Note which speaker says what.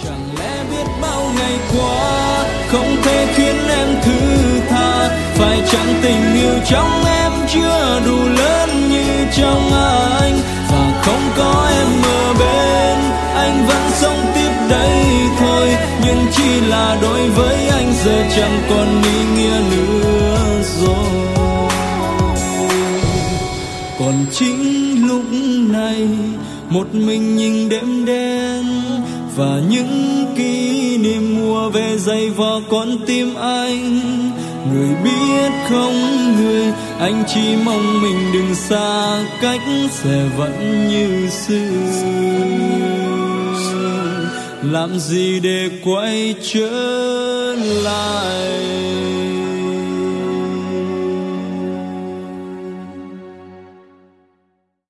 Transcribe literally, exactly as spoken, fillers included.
Speaker 1: Chẳng lẽ biết bao ngày qua không thể khiến em thứ tha, phải chăng tình yêu trong em chưa đủ lớn như trong anh, và không có em ở bên anh vẫn sống tiếp đây thôi, nhưng chỉ là đối với anh giờ chẳng còn ý nghĩa nữa rồi. Còn chính lúc này một mình nhìn đêm đen và những kỷ niệm mùa về dày vò con tim anh. Người biết không người, anh chỉ mong mình đừng xa cách, sẽ vẫn như xưa. Làm gì để quay trở lại?